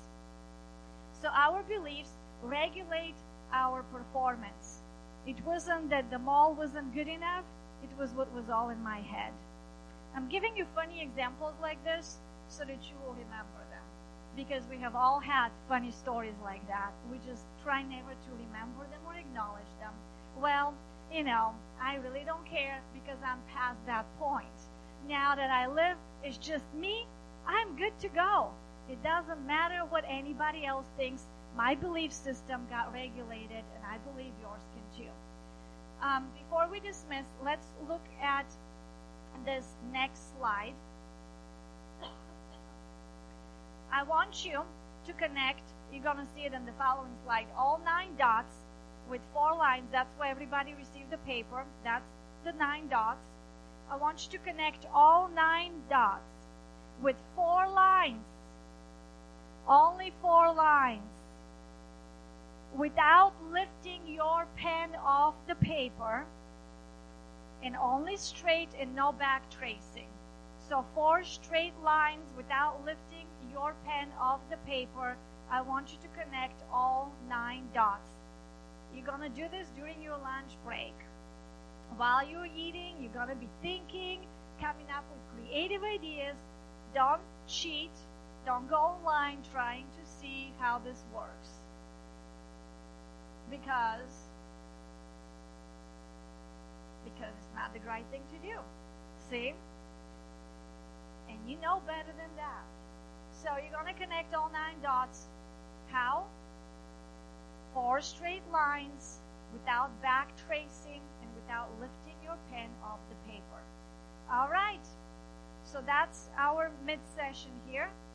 So our beliefs regulate our performance. It wasn't that the mall wasn't good enough, it was what was all in my head. I'm giving you funny examples like this so that you will remember them. Because we have all had funny stories like that. We just try never to remember them or acknowledge them. Well, you know, I really don't care because I'm past that point. Now that I live, it's just me, I'm good to go. It doesn't matter what anybody else thinks. My belief system got regulated, and I believe yours can too. Um, before we dismiss, let's look at this next slide. I want you to connect, you're going to see it in the following slide, all nine dots with four lines. That's why everybody received the paper. That's the nine dots. I want you to connect all nine dots with four lines. Only four lines. Without lifting your pen off the paper, and only straight and no back tracing. So four straight lines without lifting your pen off the paper. I want you to connect all nine dots. You're going to do this during your lunch break. While you're eating, you're going to be thinking, coming up with creative ideas. Don't cheat. Don't go online trying to see how this works. Because, because it's not the right thing to do. See? And you know better than that. So you're going to connect all nine dots. How? Four straight lines without back tracing and without lifting your pen off the paper. All right. So that's our mid-session here.